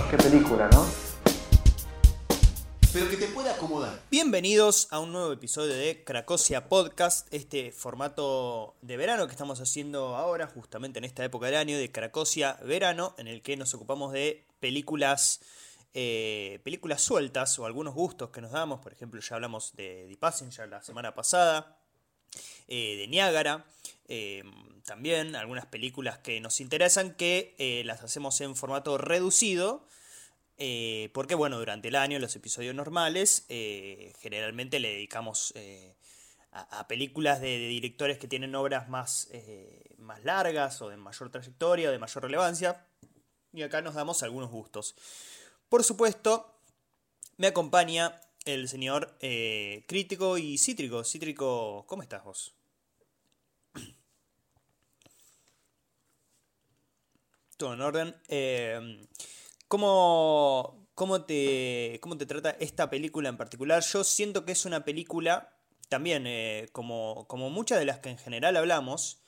qué película, ¿no? Pero que te pueda acomodar. Bienvenidos a un nuevo episodio de Cracosia Podcast, este formato de verano que estamos haciendo ahora, justamente en esta época del año, de Cracosia Verano, en el que nos ocupamos de películas sueltas o algunos gustos que nos damos. Por ejemplo, ya hablamos de The Passenger la semana pasada, de Niágara, también algunas películas que nos interesan que las hacemos en formato reducido. Porque bueno, durante el año, los episodios normales, generalmente le dedicamos a películas de directores que tienen obras más largas o de mayor trayectoria o de mayor relevancia. Y acá nos damos algunos gustos. Por supuesto, me acompaña el señor Crítico y Cítrico. Cítrico, ¿cómo estás vos? Todo en orden. ¿Cómo te trata esta película en particular? Yo siento que es una película, también como muchas de las que en general hablamos,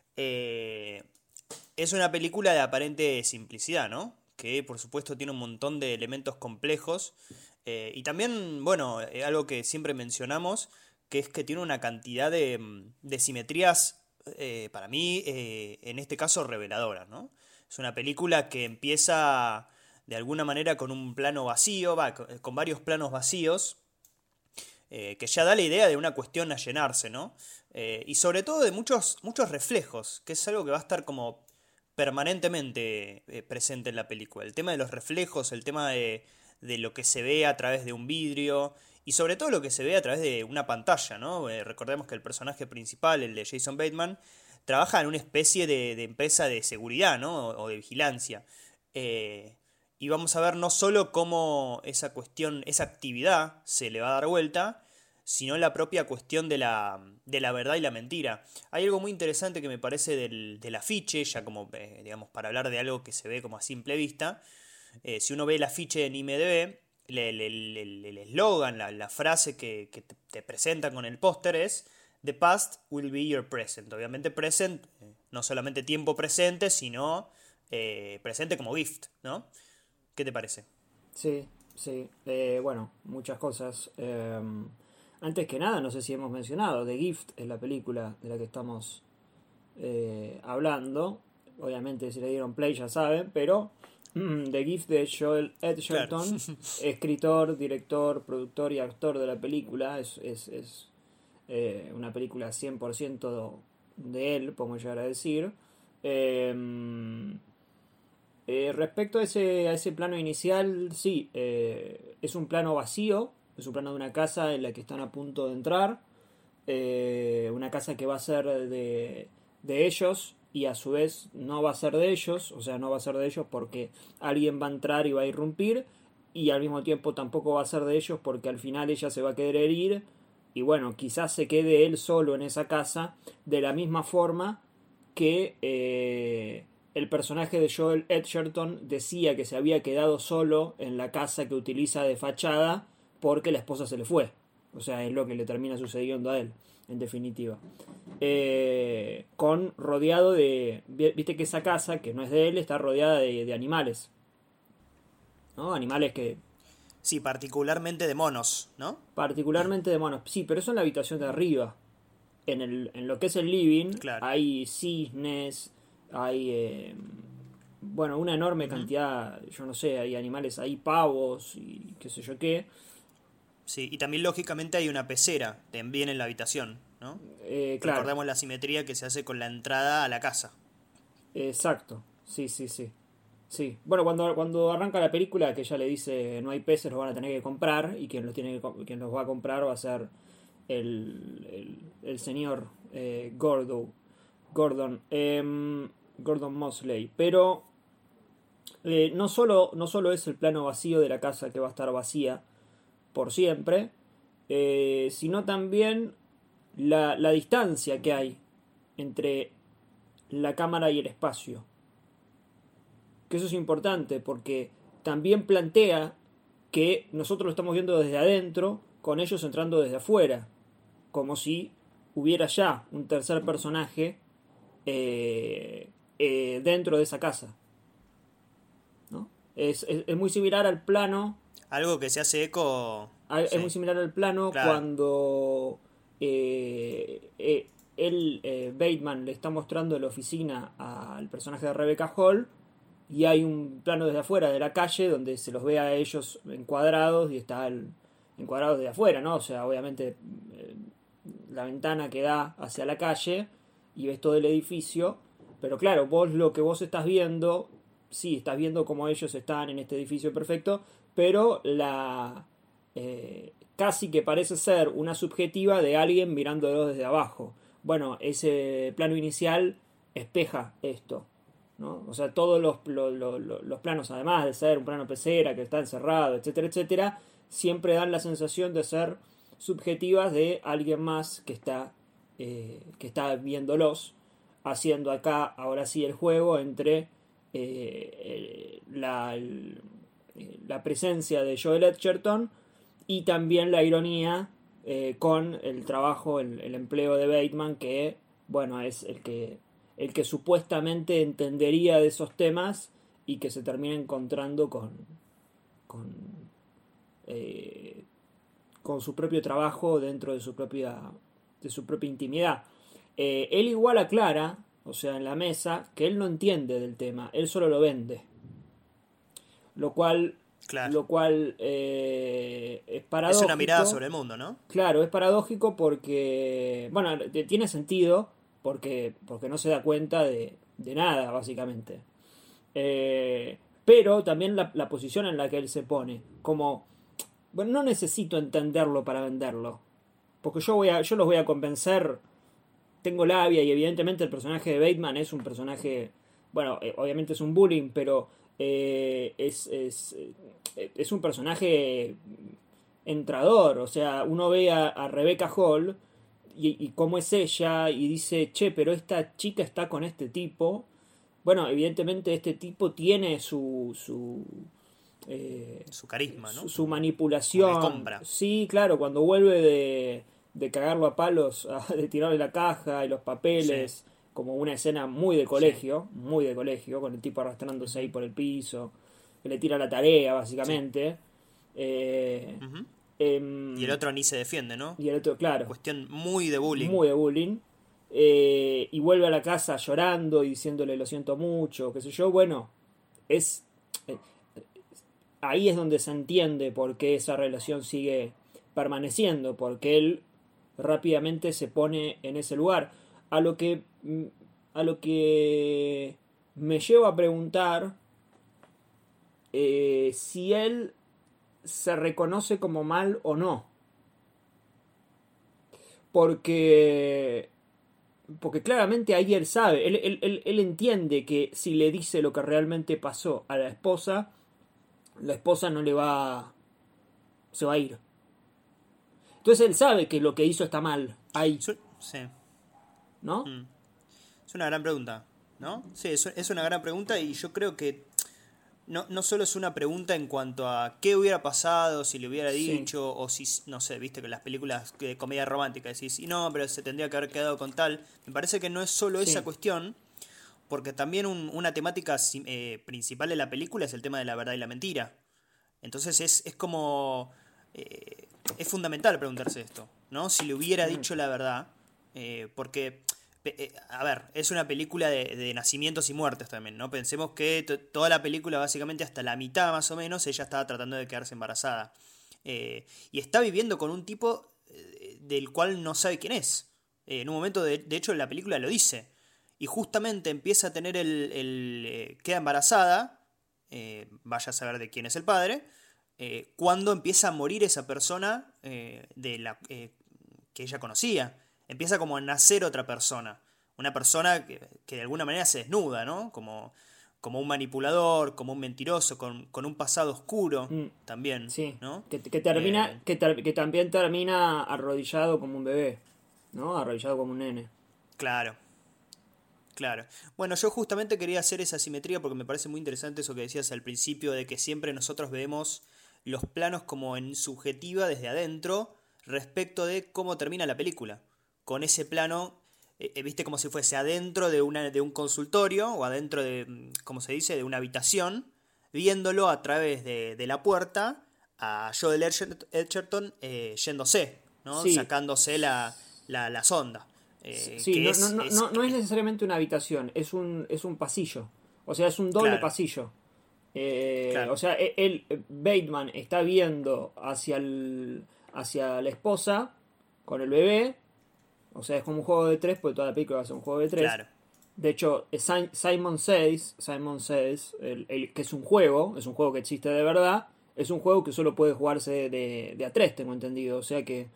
es una película de aparente simplicidad, ¿no? Que por supuesto tiene un montón de elementos complejos. Y también, bueno, algo que siempre mencionamos, que es que tiene una cantidad de simetrías, para mí, en este caso, reveladoras, ¿no? Es una película que empieza de alguna manera con un plano vacío, con varios planos vacíos, que ya da la idea de una cuestión a llenarse, ¿no? Y sobre todo de muchos reflejos, que es algo que va a estar como permanentemente presente en la película. El tema de los reflejos, el tema de lo que se ve a través de un vidrio, y sobre todo lo que se ve a través de una pantalla, ¿no? Recordemos que el personaje principal, el de Jason Bateman, trabaja en una especie de empresa de seguridad, ¿no? O de vigilancia. Y vamos a ver no solo cómo esa cuestión, esa actividad se le va a dar vuelta, sino la propia cuestión de la verdad y la mentira. Hay algo muy interesante que me parece del afiche, ya como, digamos, para hablar de algo que se ve como a simple vista. Si uno ve el afiche en IMDb, el eslogan, la frase que te presentan con el póster es "The past will be your present". Obviamente present, no solamente tiempo presente, sino presente como gift, ¿no? ¿Qué te parece? Sí, sí. Bueno, muchas cosas. Antes que nada, no sé si hemos mencionado, The Gift es la película de la que estamos hablando. Obviamente si le dieron play ya saben, pero The Gift de Joel Edgerton, claro. Escritor, director, productor y actor de la película. Es una película 100% de él, podemos llegar a decir. Respecto a ese plano inicial, sí, es un plano vacío, es un plano de una casa en la que están a punto de entrar, una casa que va a ser de ellos y a su vez no va a ser de ellos, o sea, no va a ser de ellos porque alguien va a entrar y va a irrumpir, y al mismo tiempo tampoco va a ser de ellos porque al final ella se va a querer ir, y bueno, quizás se quede él solo en esa casa, de la misma forma que el personaje de Joel Edgerton decía que se había quedado solo en la casa que utiliza de fachada porque la esposa se le fue. O sea, es lo que le termina sucediendo a él, en definitiva. Rodeado de... Viste que esa casa, que no es de él, está rodeada de animales. ¿No? Animales que... Sí, particularmente de monos, ¿no? Particularmente de monos. Sí, pero eso en la habitación de arriba. En lo que es el living, claro, hay cisnes, hay bueno, una enorme cantidad, yo no sé, hay animales, hay pavos y qué sé yo qué. Sí, y también lógicamente hay una pecera también en la habitación, ¿no? Claro. Recordemos la simetría que se hace con la entrada a la casa. Exacto, sí. Sí, bueno, cuando arranca la película, que ella le dice no hay peces, los van a tener que comprar, y quien los va a comprar va a ser el señor Gordon Mosley. Pero no solo es el plano vacío de la casa que va a estar vacía por siempre, sino también la distancia que hay entre la cámara y el espacio. Que eso es importante porque también plantea que nosotros lo estamos viendo desde adentro, con ellos entrando desde afuera, como si hubiera ya un tercer personaje dentro de esa casa, ¿no? Es muy similar al plano. Algo que se hace eco. Es muy similar al plano Claro. cuando Bateman le está mostrando la oficina al personaje de Rebecca Hall y hay un plano desde afuera de la calle donde se los ve a ellos encuadrados y está encuadrados desde afuera, ¿no? O sea, obviamente la ventana que da hacia la calle y ves todo el edificio, pero claro, lo que vos estás viendo, sí, estás viendo cómo ellos están en este edificio perfecto, pero casi que parece ser una subjetiva de alguien mirándolo desde abajo. Bueno, ese plano inicial espeja esto, ¿no? O sea, todos los planos, además de ser un plano pecera que está encerrado, etcétera, etcétera, siempre dan la sensación de ser subjetivas de alguien más que está viéndolos, haciendo acá, ahora sí, el juego entre la presencia de Joel Edgerton y también la ironía con el trabajo, el empleo de Bateman, que, bueno, es el que supuestamente entendería de esos temas y que se termina encontrando con su propio trabajo dentro de su propia intimidad. Él igual aclara, o sea, en la mesa, que él no entiende del tema, él solo lo vende. Lo cual Claro. Es paradójico. Es una mirada sobre el mundo, ¿no? Claro, es paradójico porque, bueno, tiene sentido porque no se da cuenta de nada, básicamente. Pero también la posición en la que él se pone, como, bueno, no necesito entenderlo para venderlo, porque yo los voy a convencer, tengo labia y evidentemente el personaje de Bateman es un personaje, bueno, obviamente es un bullying, pero es un personaje entrador, o sea, uno ve a Rebecca Hall y cómo es ella y dice, che, pero esta chica está con este tipo. Bueno, evidentemente este tipo tiene su carisma, ¿no? su manipulación. Como de compra. Sí, claro, cuando vuelve de cagarlo a palos, de tirarle la caja y los papeles, Sí. como una escena muy de colegio, con el tipo arrastrándose ahí por el piso, que le tira la tarea, básicamente. Ujú. Em, Y el otro ni se defiende, ¿no? y el otro, claro, Cuestión muy de bullying. muy de bullying. Y vuelve a la casa llorando y diciéndole lo siento mucho, qué sé yo. Bueno, es ahí es donde se entiende por qué esa relación sigue permaneciendo, porque él rápidamente se pone en ese lugar. A lo que me llevo a preguntar si él se reconoce como mal o no. Porque claramente ahí él sabe, él entiende que si le dice lo que realmente pasó a la esposa no le va, se va a ir. Entonces él sabe que lo que hizo está mal, ahí, Sí. ¿no? Es una gran pregunta, ¿no? Sí, es una gran pregunta y yo creo que no solo es una pregunta en cuanto a qué hubiera pasado, si le hubiera Sí. dicho, o si, no sé, viste que las películas de comedia romántica decís, y no, pero se tendría que haber quedado con tal. Me parece que no es solo Sí. esa cuestión, porque también una temática principal de la película es el tema de la verdad y la mentira. Entonces es como... es fundamental preguntarse esto, ¿no? Si le hubiera dicho la verdad, porque... a ver, es una película de nacimientos y muertes también, ¿no? Pensemos que toda la película, básicamente hasta la mitad más o menos, ella estaba tratando de quedarse embarazada. Y está viviendo con un tipo del cual no sabe quién es. En un momento, de hecho, la película lo dice. Y justamente empieza a tener queda embarazada, vaya a saber de quién es el padre, cuando empieza a morir esa persona que ella conocía. Empieza como a nacer otra persona. Una persona que de alguna manera se desnuda, ¿no? Como un manipulador, como un mentiroso, con un pasado oscuro también, Sí. ¿no? Que termina, que también termina arrodillado como un bebé, ¿no? Arrodillado como un nene. Claro, claro. Bueno, yo justamente quería hacer esa simetría porque me parece muy interesante eso que decías al principio de que siempre nosotros vemos los planos como en subjetiva desde adentro respecto de cómo termina la película. Con ese plano, viste, como si fuese adentro de un consultorio o adentro de, ¿cómo se dice?, de una habitación, viéndolo a través de la puerta a Joel Edgerton yéndose, ¿no? Sí, Sacándose la sonda. sí, Que no, no, no, no es necesariamente una habitación, es un pasillo. O sea, es un doble claro, pasillo. claro, O sea, Bateman está viendo hacia la esposa con el bebé. O sea, es como un juego de tres, porque toda la película va a ser un juego de tres. claro. De hecho, Simon Says, que es un juego que existe de verdad, es un juego que solo puede jugarse de a tres, tengo entendido. O sea que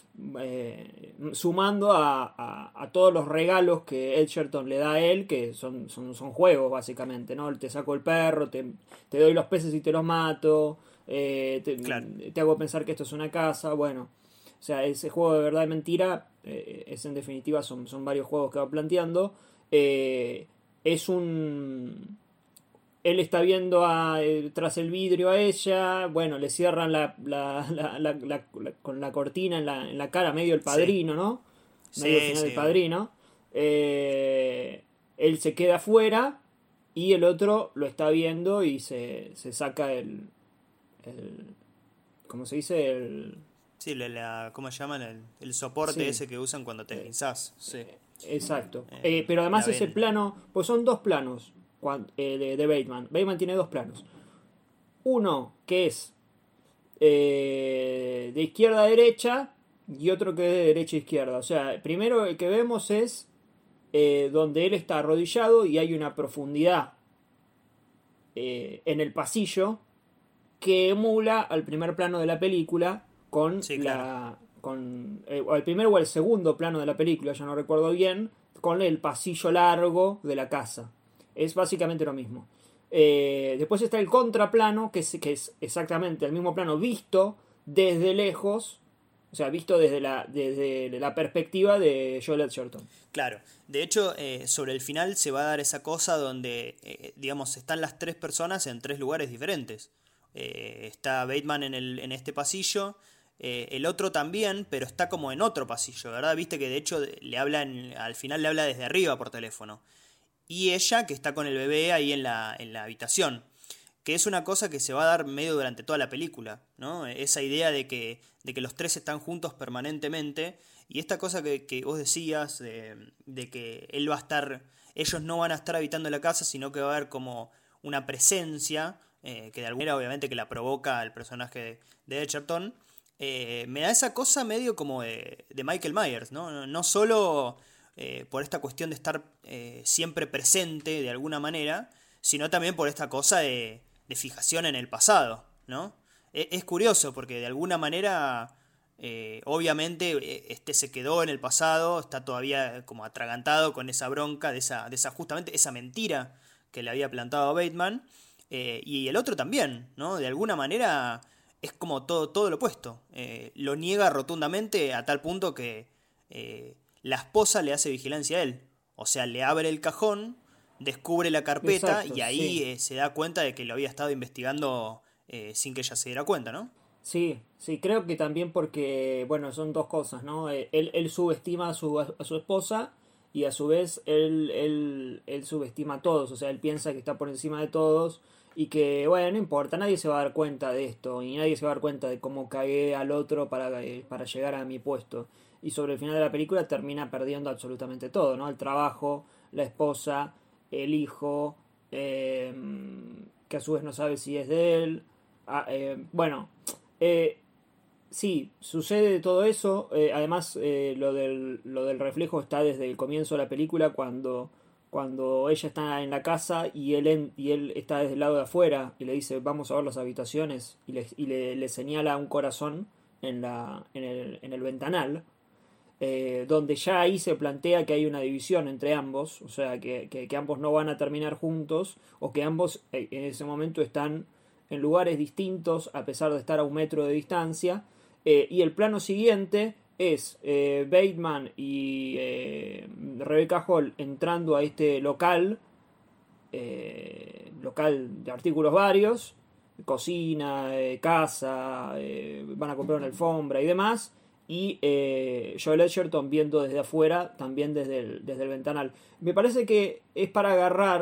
sumando a todos los regalos que Edgerton le da a él, que son juegos básicamente, ¿no? Te saco el perro, te doy los peces y te los mato, Claro. te hago pensar que esto es una casa, bueno. O sea, ese juego de verdad y mentira, es en definitiva, son varios juegos que va planteando. Es un... Él está viendo tras el vidrio a ella, bueno, le cierran con la cortina en la cara, medio el Sí, padrino, ¿no? Medio el sí, final del sí, obvio. padrino. Él se queda afuera y el otro lo está viendo y se saca el... ¿Cómo se dice? Sí, ¿cómo se llaman? El soporte Sí, ese que usan cuando te guinzás. Sí. exacto. Pero La además ese venda. plano, pues son dos planos de Bateman. Bateman tiene dos planos. Uno que es de izquierda a derecha y otro que es de derecha a izquierda. O sea, primero el que vemos es donde él está arrodillado y hay una profundidad en el pasillo que emula al primer plano de la película con Sí, claro. o el primer o el segundo plano de la película, ya no recuerdo bien, con el pasillo largo de la casa. Es básicamente lo mismo. Después está el contraplano, que es exactamente el mismo plano visto desde lejos, o sea, visto desde la perspectiva de Joel Edgerton. Claro. De hecho, sobre el final se va a dar esa cosa donde, digamos, están las tres personas en tres lugares diferentes. Está Bateman en este pasillo, el otro también, pero está como en otro pasillo, ¿verdad? Viste que de hecho al final le habla desde arriba por teléfono. Y ella que está con el bebé ahí en la habitación. Que es una cosa que se va a dar medio durante toda la película, ¿no? Esa idea de que los tres están juntos permanentemente. Y esta cosa que vos decías, de que él va a estar. Ellos no van a estar habitando la casa, sino que va a haber como una presencia, que de alguna manera obviamente que la provoca el personaje de Edgerton. Me da esa cosa medio como de Michael Myers, ¿no? No solo por esta cuestión de estar siempre presente de alguna manera, sino también por esta cosa de fijación en el pasado, ¿no? Es curioso porque de alguna manera, obviamente, este se quedó en el pasado, está todavía como atragantado con esa bronca de esa justamente esa mentira que le había plantado a Bateman, y el otro también, ¿no? De alguna manera es como todo lo opuesto. Lo niega rotundamente a tal punto que la esposa le hace vigilancia a él. O sea, le abre el cajón, descubre la carpeta Exacto, y ahí sí. se da cuenta de que lo había estado investigando sin que ella se diera cuenta, ¿no? Sí, sí, creo que también porque, bueno, son dos cosas, ¿no? Él subestima a su esposa y a su vez él subestima a todos, o sea, él piensa que está por encima de todos y que, bueno, no importa, nadie se va a dar cuenta de esto y nadie se va a dar cuenta de cómo cagué al otro para llegar a mi puesto. Y sobre el final de la película termina perdiendo absolutamente todo, ¿no? El trabajo, la esposa, el hijo, que a su vez no sabe si es de él. Bueno, eh, sí, sucede todo eso. Además, lo del reflejo está desde el comienzo de la película, cuando ella está en la casa y él está desde el lado de afuera y le dice, vamos a ver las habitaciones, y le señala un corazón en el ventanal, donde ya ahí se plantea que hay una división entre ambos, o sea, que ambos no van a terminar juntos, o que ambos en ese momento están en lugares distintos a pesar de estar a 1 metro de distancia. Y el plano siguiente es Bateman y Rebecca Hall entrando a este local de artículos varios, cocina, casa, van a comprar una alfombra y demás, y Joel Edgerton viendo desde afuera, también desde el ventanal. Me parece que es para agarrar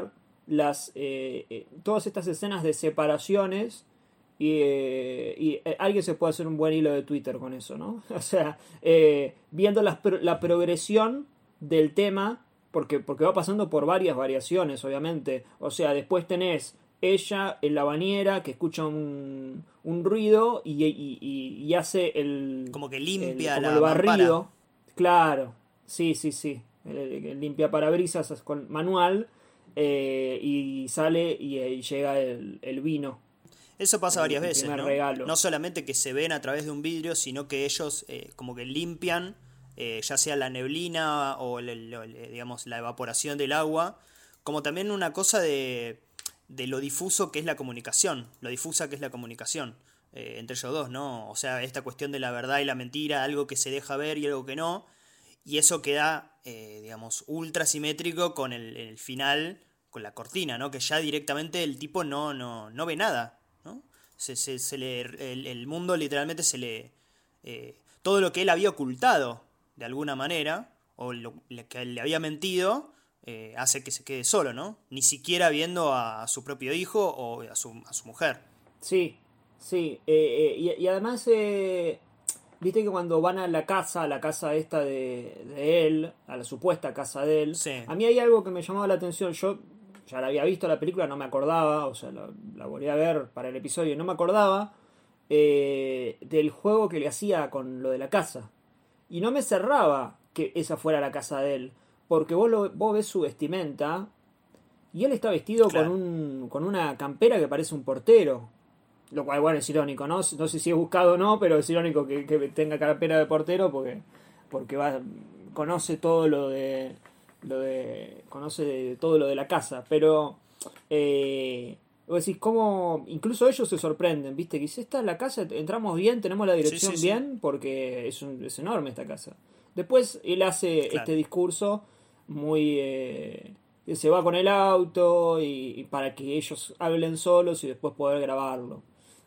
todas estas escenas de separaciones alguien se puede hacer un buen hilo de Twitter con eso, ¿no? O sea, viendo la progresión del tema, porque va pasando por varias variaciones, obviamente. O sea, después tenés ella en la bañera que escucha un ruido y hace como que limpia como la el barrido. mampara. Claro, sí. El limpia parabrisas es con manual y sale y llega el vino. Eso pasa varias veces, primer ¿no? regalo. No solamente que se ven a través de un vidrio, sino que ellos como que limpian, ya sea la neblina o digamos la evaporación del agua, como también una cosa de lo difuso que es la comunicación, lo difusa que es la comunicación entre ellos dos, ¿no? O sea, esta cuestión de la verdad y la mentira, algo que se deja ver y algo que no, y eso queda, digamos, ultra simétrico con el final, con la cortina, ¿no? Que ya directamente el tipo no ve nada, ¿no? El mundo literalmente se le... todo lo que él había ocultado, de alguna manera, o lo que le había mentido, hace que se quede solo, ¿no? Ni siquiera viendo a su propio hijo o a su mujer. Sí. Y además, viste que cuando van a la casa esta de él, a la supuesta casa de él, Sí. a mí hay algo que me llamaba la atención. Yo ya la había visto la película, no me acordaba, o sea, la volví a ver para el episodio y no me acordaba del juego que le hacía con lo de la casa. Y no me cerraba que esa fuera la casa de él, porque vos ves su vestimenta y él está vestido Claro. con una campera que parece un portero. Lo cual, bueno, es irónico, ¿no? No sé si es buscado o no, pero es irónico que tenga campera de portero porque conoce todo conoce todo lo de la casa. Pero vos decís, cómo incluso ellos se sorprenden, ¿viste? Que dice, esta es la casa, entramos bien, tenemos la dirección Sí. bien, porque es enorme esta casa. Después él hace Claro. este discurso muy... que se va con el auto y para que ellos hablen solos y después poder grabarlo.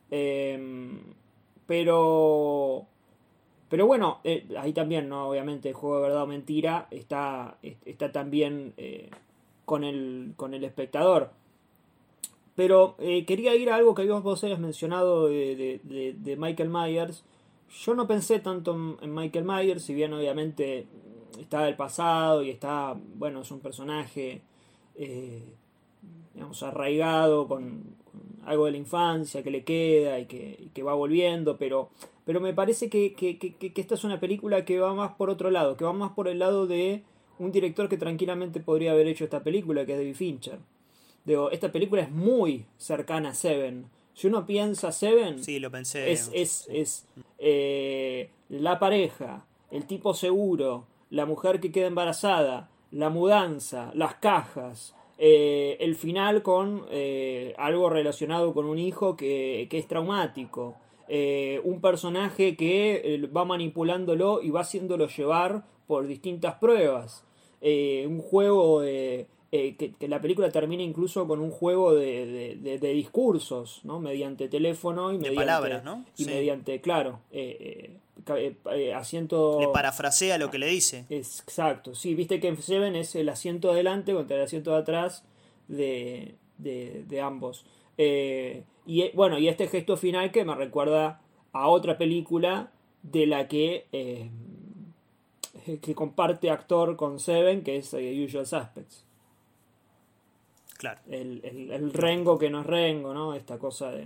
Pero bueno, ahí también, ¿no? Obviamente el juego de verdad o mentira está también con el espectador. Pero quería ir a algo que vos habías mencionado de Michael Myers. Yo no pensé tanto en Michael Myers, si bien obviamente está del pasado y está, bueno, es un personaje digamos, arraigado con algo de la infancia que le queda y que va volviendo, pero me parece que esta es una película que va más por otro lado, que va más por el lado de un director que tranquilamente podría haber hecho esta película, que es David Fincher. Digo, esta película es muy cercana a Seven. Si uno piensa Seven, Sí, lo pensé. es la pareja, el tipo seguro, la mujer que queda embarazada, la mudanza, las cajas, el final con algo relacionado con un hijo que es traumático, un personaje que va manipulándolo y va haciéndolo llevar por distintas pruebas, un juego que la película termina incluso con un juego de discursos, ¿no? Mediante teléfono y De mediante palabras, ¿no? y Sí. mediante, claro, asiento. Le parafrasea lo que le dice. Exacto, sí, viste que en Seven es el asiento adelante contra el asiento de atrás de ambos. Bueno, y este gesto final que me recuerda a otra película de la que comparte actor con Seven, que es Usual Suspects. Claro. El Rengo que no es Rengo, ¿no? Esta cosa de...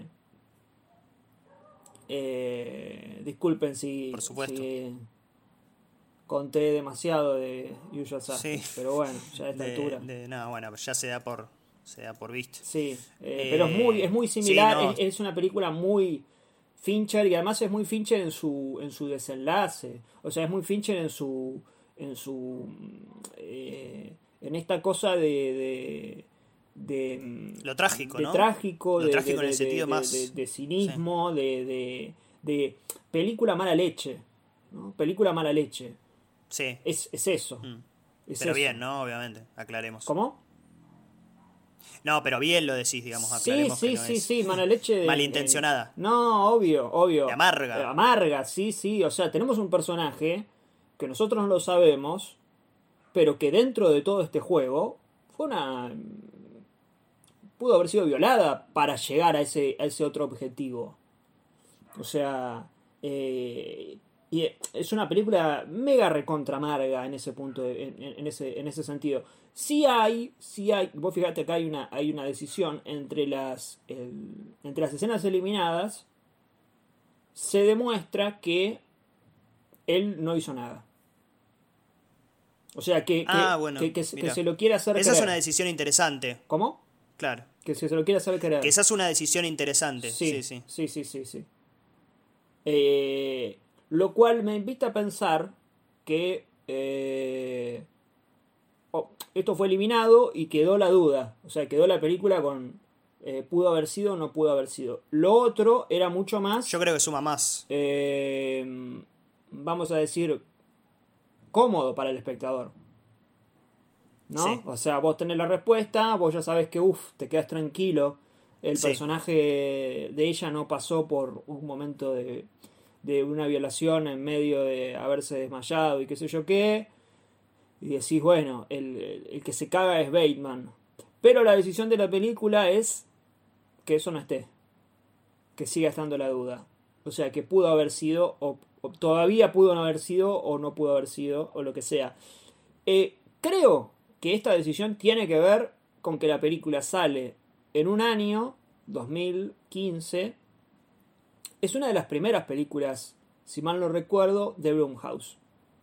disculpen Por supuesto. si conté demasiado de Usual Suspects, Sí. pero bueno, ya a esta altura. No, bueno, ya se da por visto. Sí, pero es muy similar, sí, no. es una película muy Fincher y además es muy Fincher en su desenlace. O sea, es muy Fincher en esta cosa de Lo trágico, ¿no? trágico, Lo trágico en el sentido más... de cinismo, de película mala leche, ¿no? Película mala leche. Sí. Es eso. Es Pero eso. bien, ¿no? Obviamente, aclaremos. ¿Cómo? No, pero bien lo decís, digamos, Sí, aclaremos que no es sí, mala leche. malintencionada. No, obvio. De amarga. Amarga, sí. O sea, tenemos un personaje que nosotros no lo sabemos, pero que dentro de todo este juego fue pudo haber sido violada para llegar a ese otro objetivo. O sea, y es una película mega recontra amarga en ese punto, en ese sentido. Sí hay, vos fíjate que hay una decisión entre las escenas eliminadas. Se demuestra que él no hizo nada. O sea, que se lo quiere hacer esa creer. Es una decisión interesante. ¿Cómo? Claro. Que se lo quiere hacer creer. Que esa es una decisión interesante. Sí. Lo cual me invita a pensar que esto fue eliminado y quedó la duda. O sea, quedó la película con pudo haber sido o no pudo haber sido. Lo otro era mucho más... Yo creo que suma más. Vamos a decir, cómodo para el espectador. ¿No? Sí. O sea, vos tenés la respuesta, vos ya sabes que te quedas tranquilo. El personaje de ella no pasó por un momento de una violación en medio de haberse desmayado y qué sé yo qué. Y decís, bueno, el que se caga es Bateman. Pero la decisión de la película es que eso no esté. Que siga estando la duda. O sea, que pudo haber sido, o todavía pudo no haber sido, o no pudo haber sido, o lo que sea. Creo que esta decisión tiene que ver con que la película sale en un año, 2015. Es una de las primeras películas, si mal no recuerdo, de Blumhouse.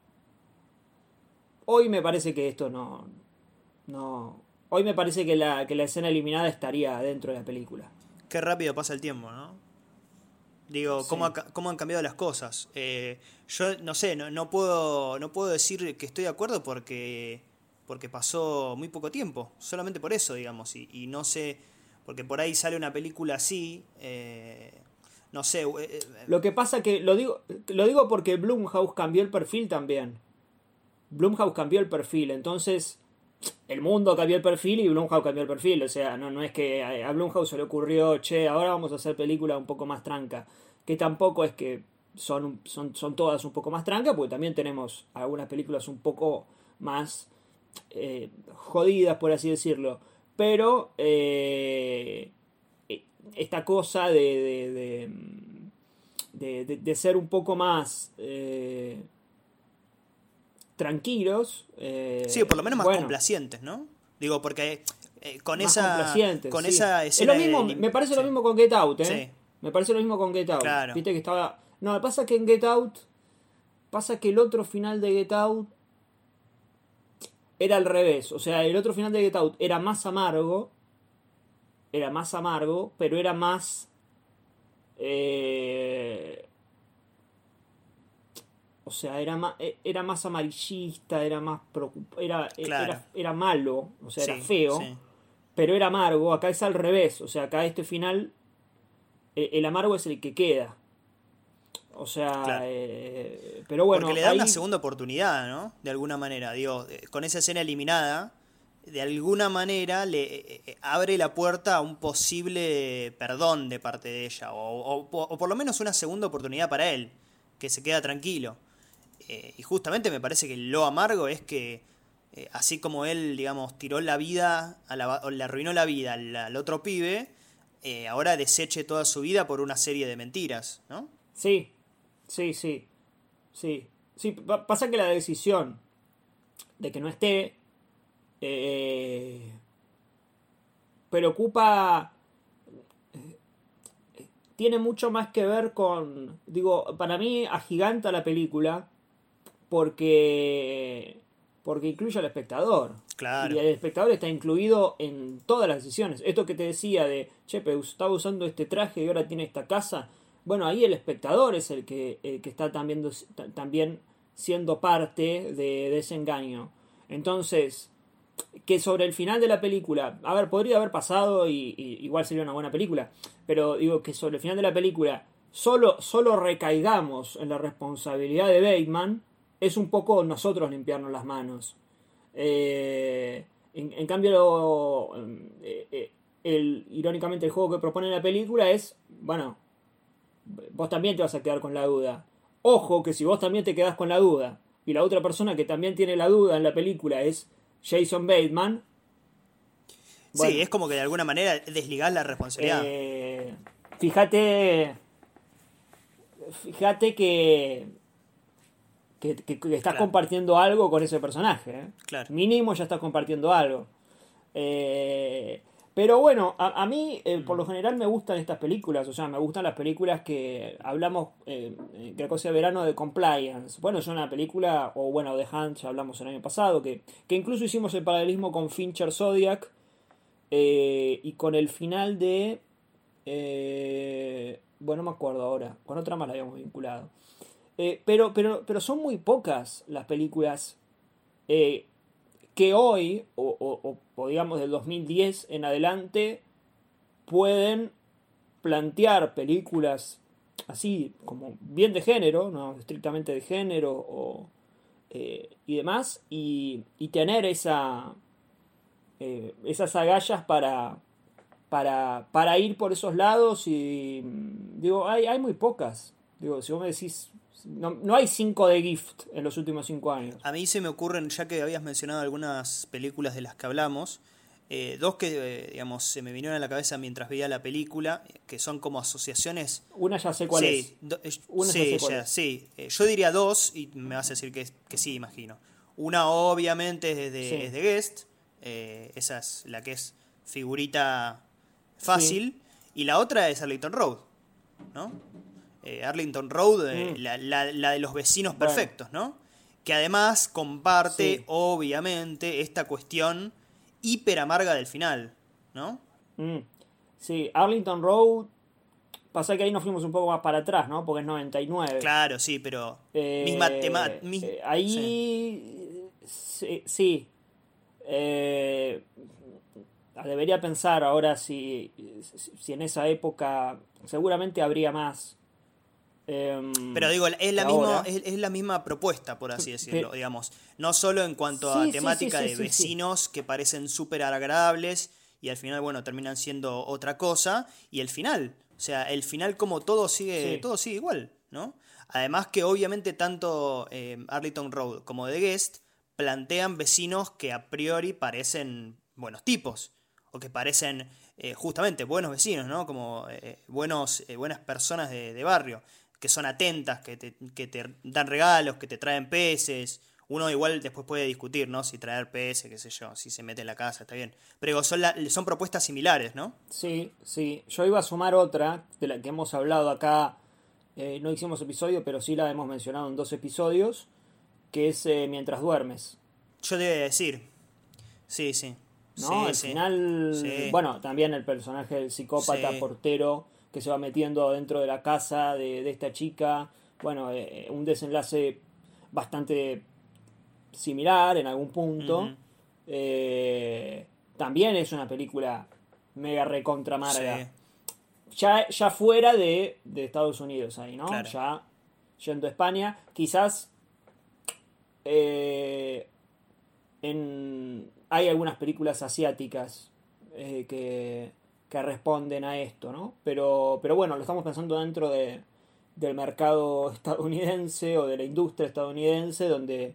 Hoy me parece que esto no. Hoy me parece que la escena eliminada estaría dentro de la película. Qué rápido pasa el tiempo, ¿no? Digo, Sí. ¿cómo han cambiado las cosas? Yo no sé, no puedo decir que estoy de acuerdo porque pasó muy poco tiempo. Solamente por eso, digamos. Y no sé, porque por ahí sale una película así. No sé. Lo que pasa que lo digo porque Blumhouse cambió el perfil también. Blumhouse cambió el perfil, entonces el mundo cambió el perfil y Blumhouse cambió el perfil. O sea, no es que a Blumhouse se le ocurrió, che, ahora vamos a hacer película un poco más tranca. Que tampoco es que son todas un poco más tranca, porque también tenemos algunas películas un poco más jodidas, por así decirlo. Pero esta cosa de ser un poco más tranquilos. Sí, por lo menos más complacientes, ¿no? Digo, porque con esa escena es lo mismo, me parece lo mismo con Get Out, ¿eh? Sí. Me parece lo mismo con Get Out. Claro. Viste que estaba... No, pasa que en Get Out... Pasa que el otro final de Get Out era al revés. O sea, el otro final de Get Out era más amargo. Pero era más... o sea, era más amarillista, era más Claro. era malo, o sea, era Sí, feo, sí. pero era amargo. Acá es al revés, o sea, acá este final, el amargo es el que queda. O sea, Claro. Pero bueno, porque le da ahí... una segunda oportunidad, ¿no? De alguna manera, digo, con esa escena eliminada, de alguna manera le abre la puerta a un posible perdón de parte de ella, o por lo menos una segunda oportunidad para él, que se queda tranquilo. Y justamente me parece que lo amargo es que, así como él, digamos, tiró la vida, o le arruinó la vida al otro pibe, ahora deseche toda su vida por una serie de mentiras, ¿no? Sí. Pasa que la decisión de que no esté preocupa, tiene mucho más que ver con, digo, para mí agiganta la película porque incluye al espectador. Claro. Y el espectador está incluido en todas las decisiones. Esto que te decía de, che, pero estaba usando este traje y ahora tiene esta casa. Bueno, ahí el espectador es el que está también siendo parte de ese engaño. Entonces, que sobre el final de la película, a ver, podría haber pasado y igual sería una buena película, pero digo que sobre el final de la película solo recaigamos en la responsabilidad de Bateman, es un poco nosotros limpiarnos las manos. En cambio, irónicamente el juego que propone la película es, bueno, vos también te vas a quedar con la duda. Ojo que si vos también te quedás con la duda y la otra persona que también tiene la duda en la película es Jason Bateman, Sí, Bueno, es como que de alguna manera desligás la responsabilidad. fíjate, fíjate que estás Claro, compartiendo algo con ese personaje, ¿eh? claro. Mínimo ya estás compartiendo algo. Eh, pero bueno, a mí por lo general me gustan estas películas, o sea, me gustan las películas que hablamos, que cosa de verano de Compliance. Bueno, es una película, o bueno, de Hunt, ya hablamos el año pasado, que incluso hicimos el paralelismo con Fincher Zodiac y con el final de... bueno, no me acuerdo ahora, con otra más la habíamos vinculado. Pero son muy pocas las películas eh, que hoy, o digamos del 2010 en adelante, pueden plantear películas así como bien de género, no estrictamente de género y demás, y tener esas agallas para ir por esos lados y digo, hay muy pocas. Digo, si vos me decís, no hay 5 de Gift en los últimos 5 años. A mí se me ocurren, ya que habías mencionado algunas películas de las que hablamos, dos que, digamos, se me vinieron a la cabeza mientras veía la película, que son como asociaciones. Una ya sé cuál es. Sí, Una ya sí, sé cuál ya, es. sí. Yo diría dos y me vas a decir que sí, imagino. Una obviamente es Sí, de Guest, esa es la que es figurita sí. fácil, y la otra es Arlington Road, ¿no? Arlington Road, Mm, la de los vecinos bueno, perfectos, ¿no? Que además comparte, sí. obviamente, esta cuestión hiper amarga del final, ¿no? Mm, sí, Arlington Road. Pasa que ahí nos fuimos un poco más para atrás, ¿no? Porque es 99. Claro, sí, pero misma tema, sí. Ahí. Sí. Sí. Eh, debería pensar ahora si en esa época seguramente habría más Pero digo, que ahora. es la misma propuesta, por así decirlo, Pe- digamos. No solo en cuanto a sí, sí, sí, temática sí, de sí, sí. vecinos que parecen súper agradables y al final, bueno, terminan siendo otra cosa. Y el final, o sea, el final como Sí. todo sigue igual, ¿no? Además que obviamente tanto Arlington Road como The Guest plantean vecinos que a priori parecen buenos tipos o que parecen justamente buenos vecinos, ¿no? Como buenas personas de barrio que son atentas, que te dan regalos, que te traen peces. Uno igual después puede discutir, ¿no? Si traer peces, qué sé yo, si se mete en la casa, está bien. Pero son propuestas similares, ¿no? Sí, sí. Yo iba a sumar otra de la que hemos hablado acá. No hicimos episodio, pero sí la hemos mencionado en 2 episodios. Que es Mientras duermes. Yo te voy a decir, sí, sí, ¿No? sí, Al sí, final. sí, Bueno, también el personaje del psicópata sí, portero que se va metiendo dentro de la casa de esta chica. Bueno, un desenlace bastante similar en algún punto. ujú, También es una película mega recontra amarga. sí, Ya fuera de Estados Unidos ahí, ¿no? claro. Ya yendo a España. Quizás eh, hay algunas películas asiáticas que responden a esto, ¿no? Pero bueno, lo estamos pensando dentro del mercado estadounidense o de la industria estadounidense,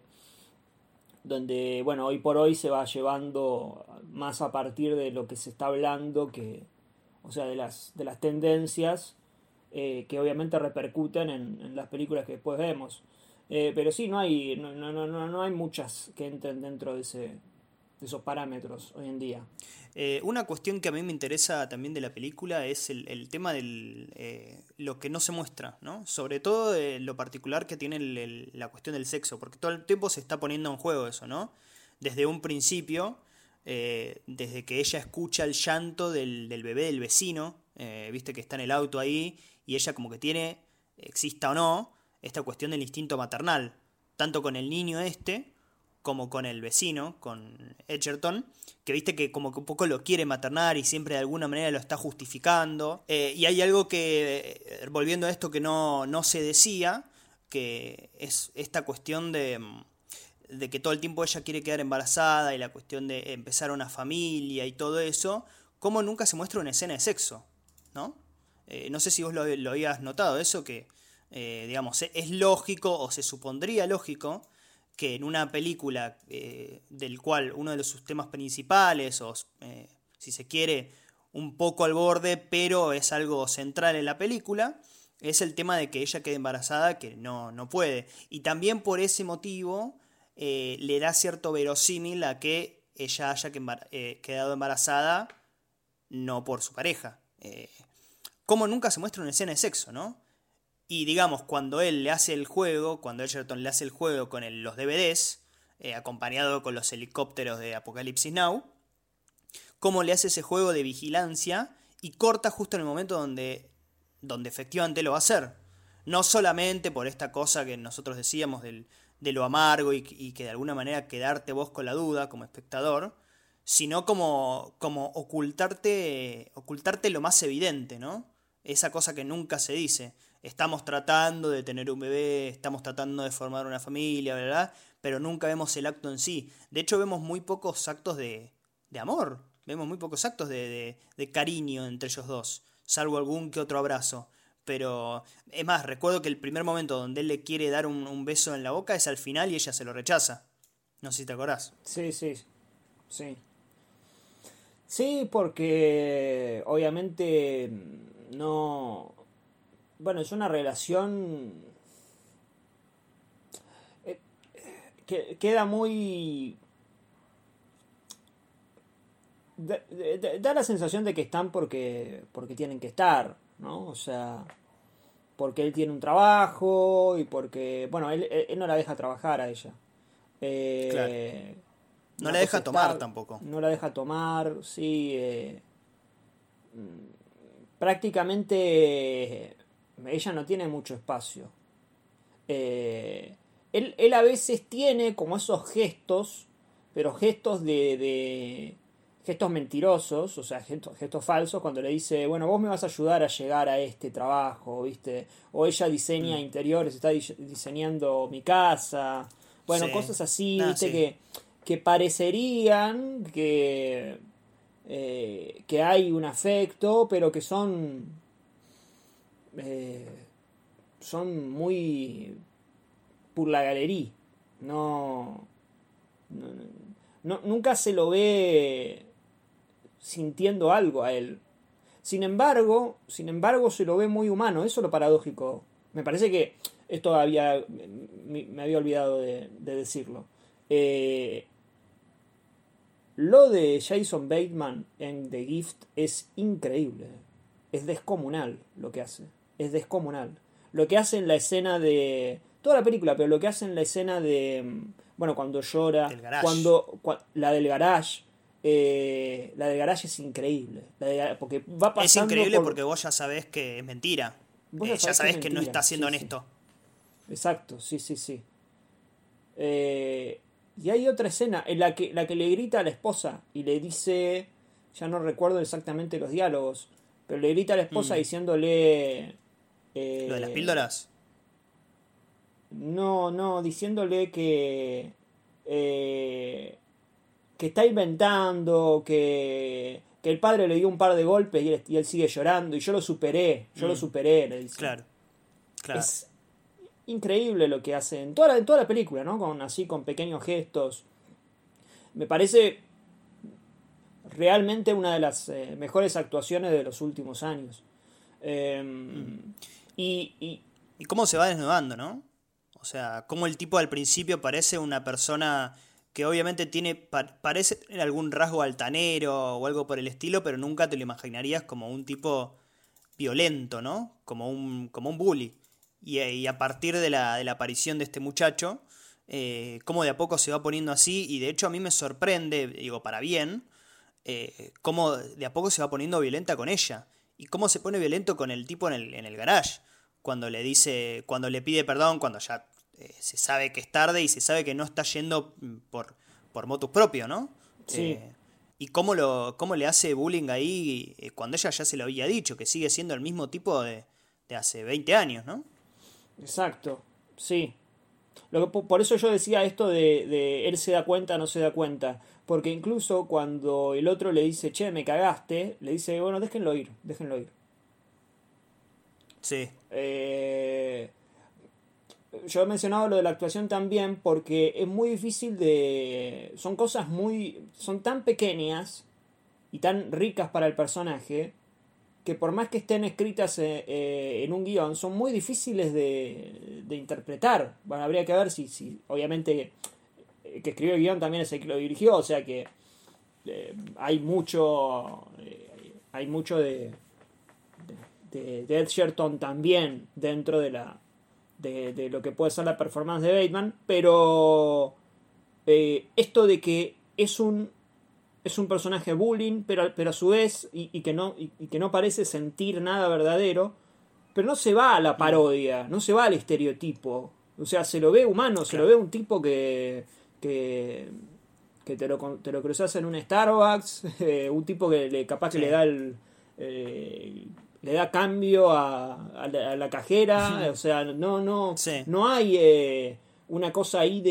donde, bueno, hoy por hoy se va llevando más a partir de lo que se está hablando, o sea, de las tendencias que obviamente repercuten en las películas que después vemos. Pero sí, no hay muchas que entren dentro de esos parámetros hoy en día. Una cuestión que a mí me interesa también de la película es el tema de lo que no se muestra, ¿no? Sobre todo lo particular que tiene la cuestión del sexo, porque todo el tiempo se está poniendo en juego eso, ¿no? Desde un principio, desde que ella escucha el llanto del bebé del vecino, viste que está en el auto ahí, y ella como que tiene, exista o no, esta cuestión del instinto maternal, tanto con el niño este, como con el vecino, con Edgerton, que viste que como que un poco lo quiere maternar y siempre de alguna manera lo está justificando. Y hay algo que, volviendo a esto que no se decía, que es esta cuestión de que todo el tiempo ella quiere quedar embarazada y la cuestión de empezar una familia y todo eso, como nunca se muestra una escena de sexo, ¿no? No sé si vos lo habías notado, eso que, digamos, es lógico o se supondría lógico que en una película del cual uno de sus temas principales o si se quiere, un poco al borde, pero es algo central en la película, es el tema de que ella quede embarazada, que no puede. Y también por ese motivo le da cierto verosímil a que ella haya quedado embarazada, no por su pareja. Como nunca se muestra una escena de sexo, ¿no? Y digamos, cuando él le hace el juego, cuando Edgerton le hace el juego con los DVDs, acompañado con los helicópteros de Apocalipsis Now, cómo le hace ese juego de vigilancia y corta justo en el momento donde efectivamente lo va a hacer. No solamente por esta cosa que nosotros decíamos de lo amargo y que de alguna manera quedarte vos con la duda como espectador, sino como ocultarte lo más evidente, ¿no? Esa cosa que nunca se dice. Estamos tratando de tener un bebé, estamos tratando de formar una familia, ¿verdad? Pero nunca vemos el acto en sí. De hecho, vemos muy pocos actos de amor. Vemos muy pocos actos de cariño entre ellos dos, salvo algún que otro abrazo. Pero, es más, recuerdo que el primer momento donde él le quiere dar un beso en la boca es al final y ella se lo rechaza. No sé si te acordás. Sí, sí, sí. Sí, porque obviamente no... Bueno, es una relación que queda muy... Da la sensación de que están porque tienen que estar, ¿no? O sea, porque él tiene un trabajo y porque... Bueno, él no la deja trabajar a ella. Claro. No Una la cosa deja tomar está, tampoco. no la deja tomar, sí. Prácticamente ella no tiene mucho espacio. Eh, él a veces tiene como esos gestos, pero gestos de gestos mentirosos, o sea, gestos falsos, cuando le dice, bueno, vos me vas a ayudar a llegar a este trabajo, ¿viste? O ella diseña Mm. interiores, está diseñando mi casa. Bueno, Sí. cosas así, Nada, ¿viste? sí. Que parecerían que hay un afecto, pero que eh, son muy por la galería. No, no, nunca se lo ve sintiendo algo a él. Sin embargo, se lo ve muy humano. Eso es lo paradójico. Me parece que esto me había olvidado de decirlo. Eh, lo de Jason Bateman en The Gift es increíble. Es descomunal lo que hace. Es descomunal. Lo que hace en la escena de... Toda la película, pero lo que hace en la escena de... Bueno, cuando llora. Del garage. La del garage. La del garage es increíble. Porque va Es pasando increíble por... porque vos ya sabés que es mentira. Vos ya Ya sabés que es sabés que no mentira. está siendo Sí, sí. honesto. Exacto, sí, sí, sí. Y hay otra escena en la que le grita a la esposa y le dice, ya no recuerdo exactamente los diálogos, pero le grita a la esposa Mm. diciéndole, Lo de las eh, píldoras. no, no, diciéndole eh, que está inventando, que el padre le dio un par de golpes y él sigue llorando y yo lo Mm. superé, le dice. Claro, claro. Es increíble lo que hace en toda la película, ¿no? Con pequeños gestos. Me parece realmente una de las mejores actuaciones de los últimos años. Eh, Mm. y Y cómo se va desnudando, ¿no? O sea, cómo el tipo al principio parece una persona que obviamente parece tener algún rasgo altanero o algo por el estilo, pero nunca te lo imaginarías como un tipo violento, ¿no? Como un bully. Y a partir de la aparición de este muchacho, cómo de a poco se va poniendo así, y de hecho a mí me sorprende, digo, para bien, cómo de a poco se va poniendo violenta con ella. Y cómo se pone violento con el tipo en el garage. Cuando le pide perdón, cuando ya se sabe que es tarde y se sabe que no está yendo por motus propio, ¿no? sí, Y cómo le hace bullying ahí cuando ella ya se lo había dicho, que sigue siendo el mismo tipo de hace 20 años, ¿no? exacto, sí. Por eso yo decía esto de él se da cuenta, no se da cuenta. Porque incluso cuando el otro le dice, che, me cagaste, le dice, bueno, déjenlo ir, déjenlo ir. Sí. Eh, yo he mencionado lo de la actuación también porque es muy difícil de... Son cosas muy... Son tan pequeñas y tan ricas para el personaje, que por más que estén escritas en un guión, son muy difíciles de interpretar. Bueno, habría que ver si obviamente que escribió el guión también es el que lo dirigió, o sea que hay mucho de Edgerton también dentro de lo que puede ser la performance de Bateman, pero esto de que es un personaje bullying, pero a su vez y que no parece sentir nada verdadero, pero no se va a la parodia, no se va al estereotipo, o sea, se lo ve humano, se lo ve un tipo que te lo cruzas en un Starbucks, un tipo que capaz que le da le da cambio a la cajera, o sea, no hay una cosa ahí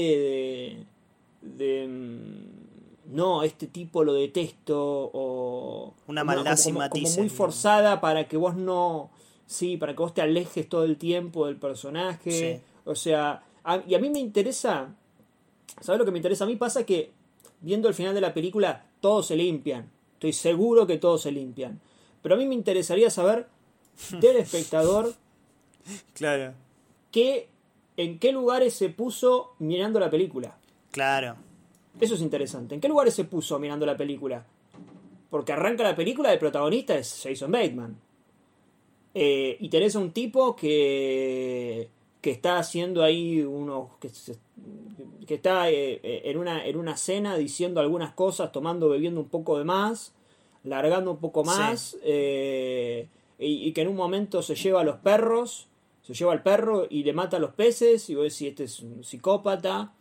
no, este tipo lo detesto, o una maldad sin como matices, muy forzada para que vos para que vos te alejes todo el tiempo del personaje, sí. O sea, y a mí me interesa, ¿sabes lo que me interesa? A mí pasa que viendo el final de la película todos se limpian, estoy seguro que todos se limpian, pero a mí me interesaría saber del espectador claro, en qué lugares se puso mirando la película. claro. Eso es interesante. ¿En qué lugares se puso mirando la película? Porque arranca la película, el protagonista es Jason Bateman. Y tenés a un tipo que está haciendo ahí que está en una cena diciendo algunas cosas, tomando, bebiendo un poco de más, largando un poco más, sí. Y que en un momento se lleva a los perros, se lleva al perro y le mata a los peces, y vos decís, este es un psicópata.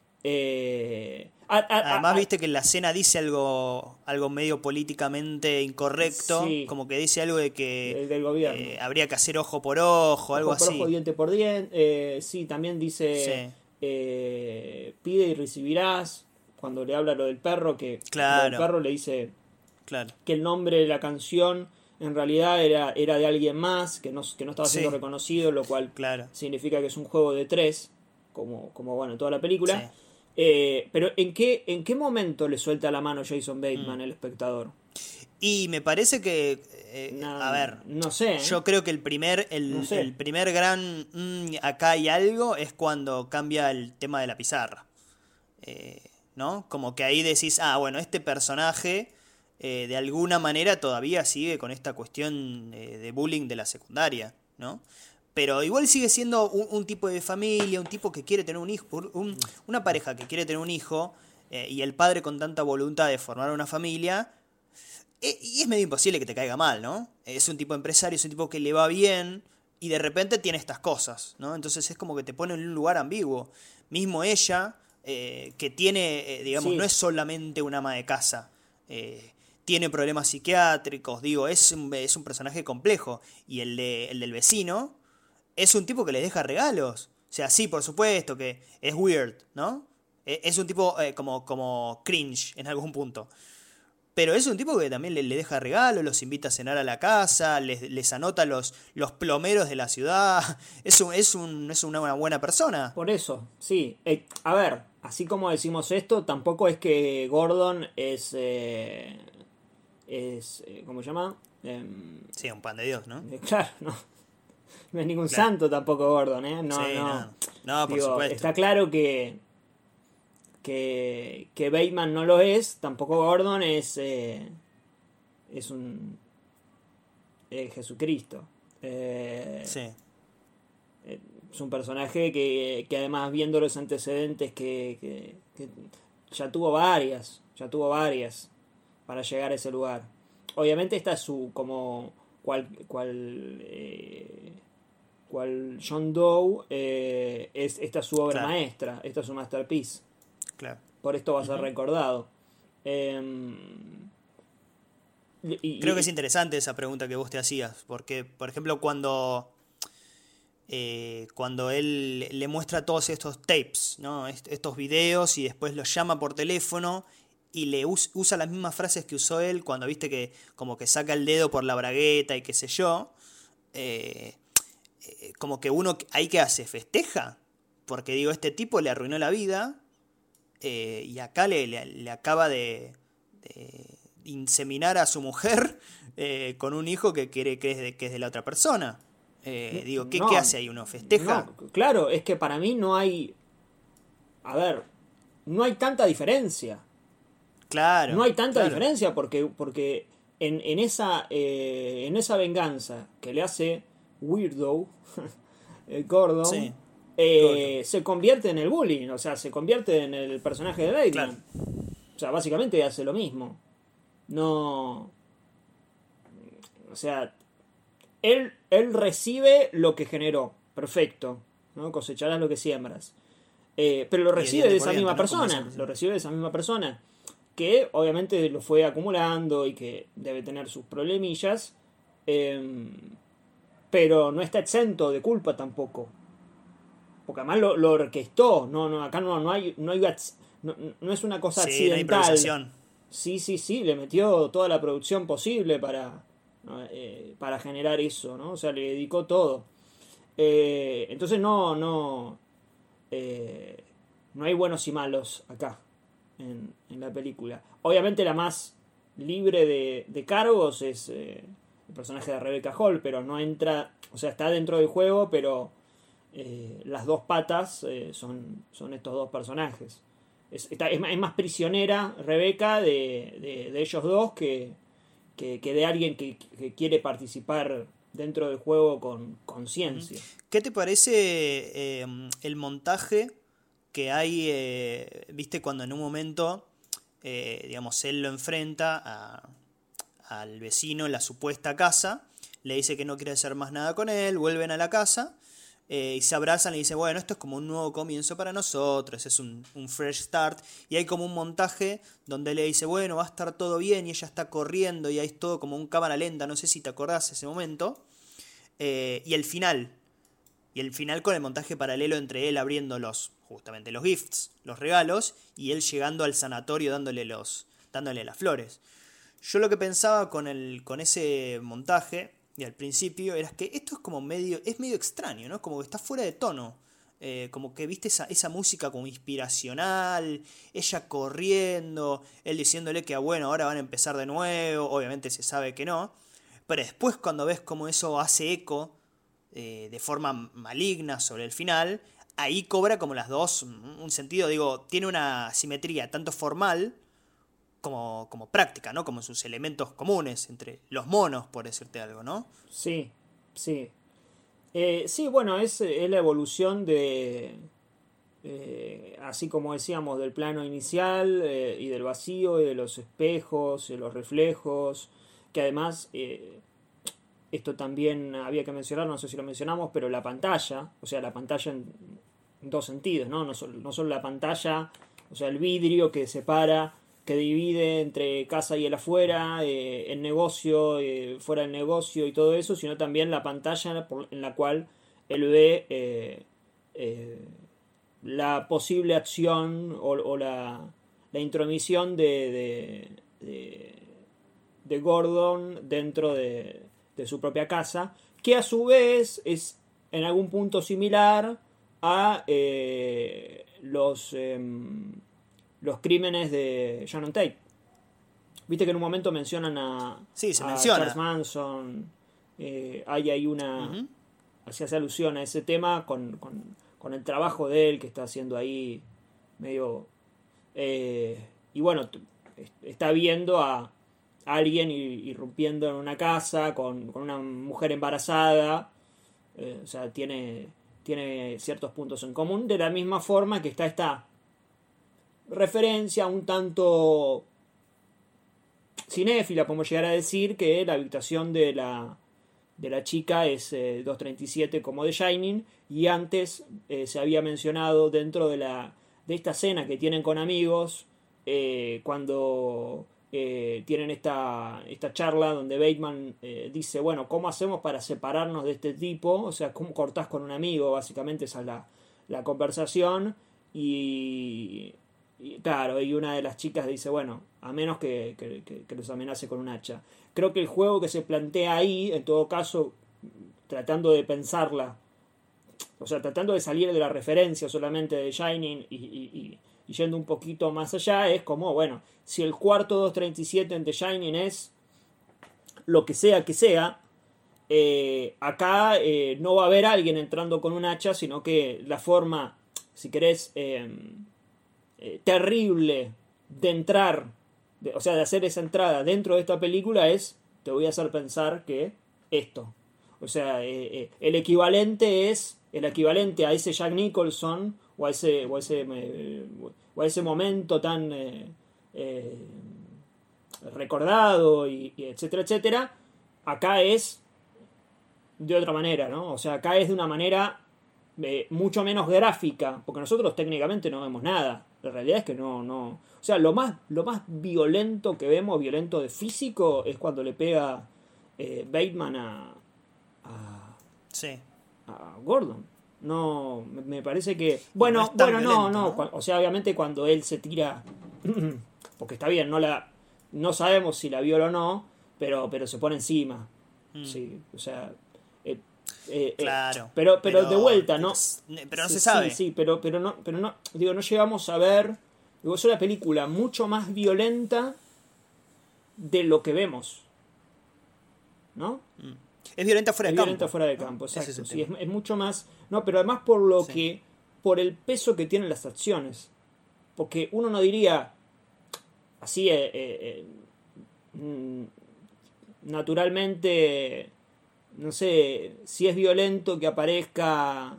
Además viste que en la escena dice algo medio políticamente incorrecto, sí, como que dice algo de que del gobierno. Habría que hacer ojo por ojo, algo así. Ojo por ojo, diente por diente. Sí, también dice pide y recibirás, cuando le habla lo del perro, que claro. Lo del perro le dice claro. que el nombre de la canción en realidad era de alguien más, que no estaba siendo reconocido, lo cual significa que es un juego de tres, como bueno, toda la película. Sí. Pero ¿en qué momento le suelta la mano Jason Bateman el espectador? Y me parece que a ver, no sé, yo creo que el primer gran acá hay algo es cuando cambia el tema de la pizarra, ¿no? Como que ahí decís, bueno, este personaje de alguna manera todavía sigue con esta cuestión de bullying de la secundaria, ¿no? Pero igual sigue siendo un tipo de familia, un tipo que quiere tener un hijo, una pareja que quiere tener un hijo, y el padre con tanta voluntad de formar una familia, y es medio imposible que te caiga mal, ¿no? Es un tipo empresario, es un tipo que le va bien, y de repente tiene estas cosas, ¿no? Entonces es como que te pone en un lugar ambiguo. Mismo ella, que tiene, digamos, no es solamente una ama de casa, tiene problemas psiquiátricos, digo, es un personaje complejo, y el del vecino es un tipo que le deja regalos. O sea, sí, por supuesto que es weird, ¿no? Es un tipo como cringe en algún punto. Pero es un tipo que también le deja regalos, los invita a cenar a la casa, les anota los plomeros de la ciudad. Es una buena persona. Por eso, sí. A ver, así como decimos esto, tampoco es que Gordon es ¿cómo se llama? Sí, un pan de Dios, ¿no? Claro, no es ningún santo tampoco Gordon, ¿eh? No, por supuesto. Está claro que Bateman no lo es, tampoco Gordon es un Jesucristo. Sí. Es un personaje que además, viendo los antecedentes, que ya tuvo varias para llegar a ese lugar. Obviamente esta es su como cual John Doe, esta es su obra maestra, esta es su masterpiece. Claro. Por esto va a ser recordado. Creo que es interesante esa pregunta que vos te hacías, porque, por ejemplo, cuando él le muestra todos estos tapes, ¿no? Estos videos, y después los llama por teléfono y le usa las mismas frases que usó él cuando viste que como que saca el dedo por la bragueta y qué sé yo, como que uno ahí que hace, festeja, porque digo, este tipo le arruinó la vida, y acá le acaba de inseminar a su mujer con un hijo que es de la otra persona. Digo, ¿qué hace ahí? ¿Uno festeja? No, claro, es que para mí no hay... A ver, no hay tanta diferencia. Claro. No hay tanta claro. diferencia porque en esa venganza que le hace Weirdo, Gordon, Sí. Gordon. se convierte en el bullying, o sea, se convierte en el personaje de Bateman. Claro. O sea, básicamente hace lo mismo. No... O sea, él recibe lo que generó. Perfecto. ¿No? Cosecharás lo que siembras. Pero lo Y recibe de diente esa por misma diente, ¿no? Como persona. siempre. Lo recibe de esa misma persona. Que obviamente lo fue acumulando y que debe tener sus problemillas. Pero no está exento de culpa tampoco. Porque además lo orquestó. Acá no hay no es una cosa Sí, no hay accidental. improvisación. Sí, le metió toda la producción posible para generar eso, ¿no? O sea, le dedicó todo. Entonces no hay buenos y malos acá en la película. Obviamente la más libre de cargos es el personaje de Rebecca Hall, pero no entra, o sea, está dentro del juego, pero las dos patas son estos dos personajes. Es más prisionera Rebecca de ellos dos que de alguien que quiere participar dentro del juego con conciencia. ¿Qué te parece el montaje que hay, viste, cuando en un momento, digamos, él lo enfrenta al vecino en la supuesta casa, le dice que no quiere hacer más nada con él, vuelven a la casa y se abrazan y dice, bueno, esto es como un nuevo comienzo para nosotros, es un fresh start, y hay como un montaje donde le dice, bueno, va a estar todo bien, y ella está corriendo y ahí es todo como un cámara lenta, no sé si te acordás ese momento, y el final con el montaje paralelo entre él abriendo justamente los gifts, los regalos, y él llegando al sanatorio dándole las flores. Yo lo que pensaba con ese montaje, y al principio, era que esto es medio extraño, ¿no? Como que está fuera de tono. Como que viste esa música como inspiracional, ella corriendo, él diciéndole que bueno, ahora van a empezar de nuevo, obviamente se sabe que no, pero después cuando ves como eso hace eco de forma maligna sobre el final, ahí cobra como las dos un sentido, digo, tiene una simetría tanto formal como práctica, ¿no? Como sus elementos comunes entre los monos, por decirte algo, ¿no? Sí, sí. Sí, bueno, es la evolución así como decíamos, del plano inicial y del vacío y de los espejos y los reflejos, que además, esto también había que mencionar, no sé si lo mencionamos, pero la pantalla, o sea, la pantalla en dos sentidos, ¿no? No solo la pantalla, o sea, el vidrio que separa, que divide entre casa y el afuera, el negocio, fuera del negocio y todo eso, sino también la pantalla en la cual él ve la posible acción o la intromisión de Gordon dentro de su propia casa, que a su vez es en algún punto similar a los crímenes de Shannon Tate. Viste que en un momento mencionan Sí, se a menciona. Charles Manson. Hay ahí Uh-huh. se hace alusión a ese tema con el trabajo de él que está haciendo ahí medio... y bueno, está viendo a alguien irrumpiendo en una casa con una mujer embarazada. O sea, tiene ciertos puntos en común, de la misma forma que está esta referencia un tanto cinéfila, podemos llegar a decir, que la habitación de la chica es 237 como The Shining, y antes se había mencionado dentro de esta escena que tienen con amigos, cuando tienen esta charla donde Bateman dice, bueno, ¿cómo hacemos para separarnos de este tipo? O sea, ¿cómo cortás con un amigo? Básicamente esa es la conversación, y claro, y una de las chicas dice, bueno, a menos que los amenace con un hacha. Creo que el juego que se plantea ahí, en todo caso, tratando de pensarla, o sea, tratando de salir de la referencia solamente de Shining y yendo un poquito más allá, es como, bueno, si el cuarto 237 en The Shining es lo que sea, acá no va a haber alguien entrando con un hacha, sino que la forma, si querés, terrible de entrar, o sea, de hacer esa entrada dentro de esta película es, te voy a hacer pensar que esto. O sea, el equivalente a ese Jack Nicholson o a ese momento tan recordado y etcétera, etcétera, acá es de otra manera, ¿no? O sea, acá es de una manera mucho menos gráfica, porque nosotros técnicamente no vemos nada. La realidad es que no. O sea, lo más violento que vemos, violento de físico, es cuando le pega Bateman a Sí. a Gordon. No, me parece que. No Bueno, es tan bueno, violento, no. ¿no? O sea, obviamente cuando él se tira. Porque está bien, no sabemos si la viola o no, pero se pone encima. Sí, o sea. Claro. Pero de vuelta, ¿no? Pero no Sí, se sabe. Sí, pero no. Digo, no llegamos a ver. Digo, es una película mucho más violenta de lo que vemos. ¿No? Es violenta fuera Es de campo. violenta fuera de ¿no? campo, Ese exacto. es el Sí, tema. es mucho más. No, pero además por lo Sí. que. Por el peso que tienen las acciones. Porque uno no diría. Así, naturalmente. No sé. Si es violento que aparezca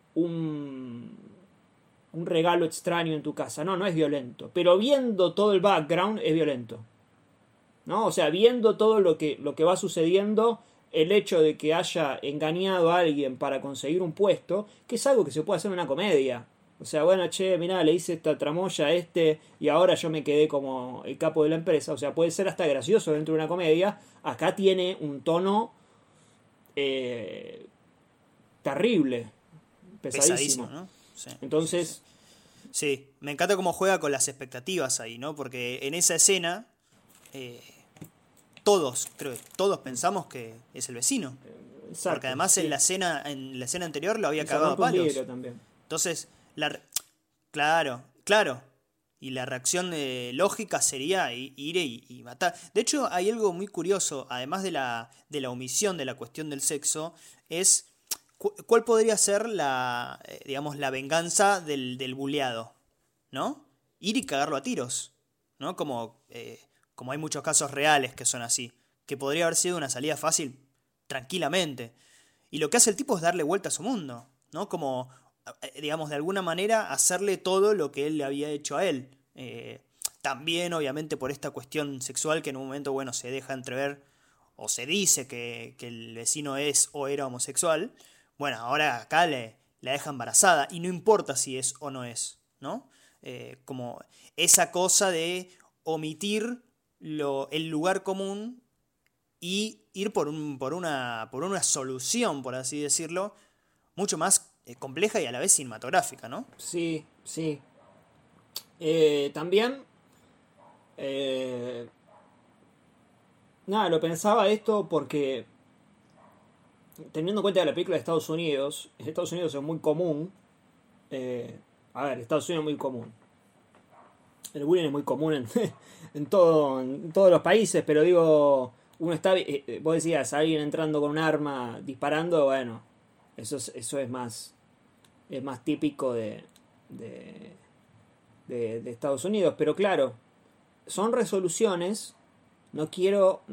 un regalo extraño en tu casa. No, no es violento. Pero viendo todo el background es violento. ¿No? O sea, viendo todo lo que va sucediendo, el hecho de que haya engañado a alguien para conseguir un puesto, que es algo que se puede hacer en una comedia. O sea, bueno, che, mirá, le hice esta tramoya a este y ahora yo me quedé como el capo de la empresa. O sea, puede ser hasta gracioso dentro de una comedia. Acá tiene un tono terrible, pesadísimo. Pesadísimo, ¿no? Sí. Entonces, Sí, me encanta cómo juega con las expectativas ahí, ¿no? Porque en esa escena, creo que todos pensamos que es el vecino. exacto, Porque además sí. en la escena anterior lo había Y se cagado a rompe un palos. vidrio también. Entonces, claro. Y la reacción lógica sería ir y matar. De hecho, hay algo muy curioso, además de la omisión de la cuestión del sexo, es cuál podría ser digamos, la venganza del buleado, ¿no? Ir y cagarlo a tiros, ¿no? Como hay muchos casos reales que son así, que podría haber sido una salida fácil tranquilamente. Y lo que hace el tipo es darle vuelta a su mundo, ¿no? Como, digamos, de alguna manera hacerle todo lo que él le había hecho a él. También, obviamente, por esta cuestión sexual que en un momento, bueno, se deja entrever o se dice que el vecino es o era homosexual. Bueno, ahora acá la deja embarazada y no importa si es o no es, ¿no? Como esa cosa de omitir el lugar común y ir por una solución, por así decirlo, mucho más compleja y a la vez cinematográfica, ¿no? Sí, sí. También, eh, nada, lo pensaba esto porque, teniendo en cuenta que la película de Estados Unidos, en Estados Unidos es muy común, Estados Unidos es muy común. El bullying es muy común en todos los países, pero digo, uno está, vos decías, alguien entrando con un arma, disparando, bueno, eso es más típico de, de Estados Unidos, pero claro, son resoluciones, no quiero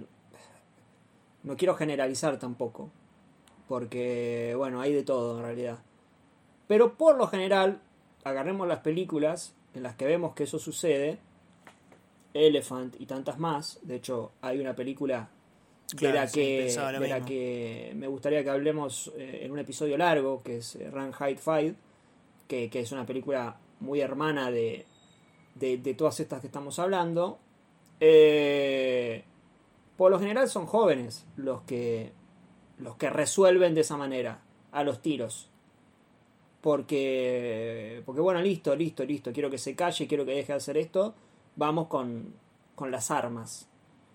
generalizar tampoco, porque bueno, hay de todo en realidad. Pero por lo general, agarremos las películas en las que vemos que eso sucede, Elephant y tantas más. De hecho, hay una película Claro, sí, pensaba lo de la mismo. que me gustaría que hablemos en un episodio largo, que es Run, Hide, Fight, que es una película muy hermana de todas estas que estamos hablando. Por lo general son jóvenes los que resuelven de esa manera a los tiros. Porque bueno, listo, quiero que se calle, quiero que deje de hacer esto, vamos con las armas.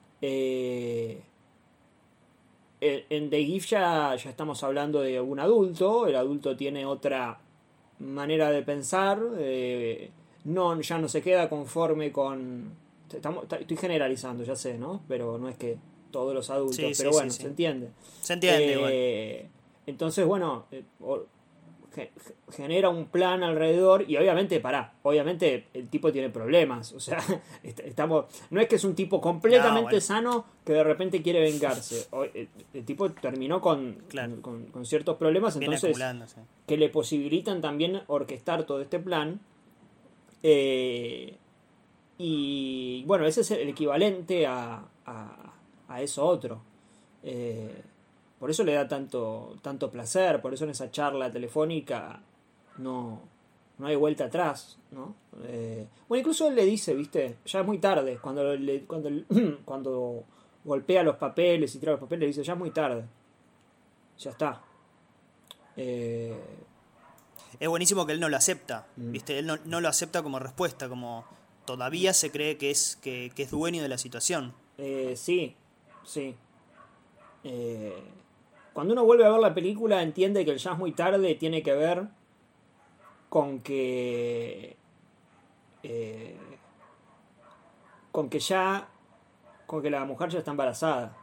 En The Gift ya estamos hablando de un adulto, el adulto tiene otra manera de pensar, ya no se queda conforme con... Estoy generalizando, ya sé, ¿no? Pero no es que todos los adultos, Sí, pero sí, bueno, sí, sí. se entiende. Se entiende igual. Entonces, bueno, genera un plan alrededor y obviamente el tipo tiene problemas, o sea, estamos, no es que es un tipo No, completamente bueno, sano que de repente quiere vengarse. El tipo terminó claro. con ciertos problemas, Viene entonces acumulándose. que le posibilitan también orquestar todo este plan. eh, y bueno, ese es el equivalente a eso otro. Eh, por eso le da tanto placer, por eso en esa charla telefónica no, no hay vuelta atrás, ¿no? Bueno, incluso él le dice, viste, ya es muy tarde, cuando golpea los papeles y tira los papeles, le dice, ya es muy tarde, ya está. Eh, Es buenísimo que él no lo acepta, ¿viste? Él no lo acepta como respuesta, como todavía se cree que es dueño de la situación. sí, sí. Eh, Cuando uno vuelve a ver la película entiende que el ya es muy tarde tiene que ver con que eh, con que ya con que la mujer ya está embarazada.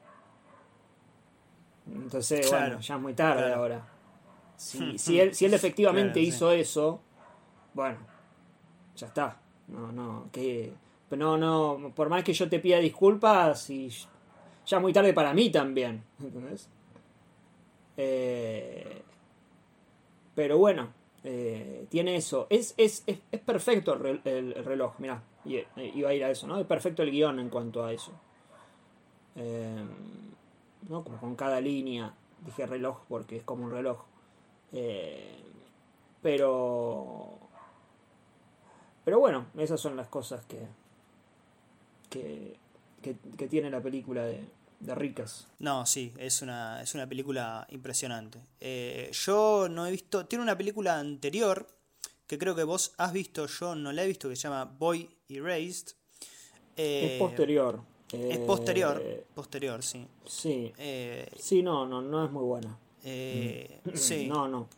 Entonces, bueno, Claro, ya es muy tarde claro. ahora. Si él efectivamente Claro, sí. hizo eso, bueno, ya está. No, por más que yo te pida disculpas, ya es muy tarde para mí también. ¿Entendés? Eh, pero bueno, tiene eso. Es perfecto el reloj, mirá. Iba a ir a eso, ¿no? Es perfecto el guión en cuanto a eso. Eh, ¿No? Como con cada línea. Dije reloj porque es como un reloj. Eh, pero. Pero bueno, esas son las cosas que, que tiene la película de Ricas. No, sí, es una película impresionante. Yo no he visto. Tiene una película anterior que creo que vos has visto, yo no la he visto, que se llama Boy Erased. Es Eh, posterior. es posterior, posterior, sí. Sí. Eh, Sí, no es muy buena. sí. No, no.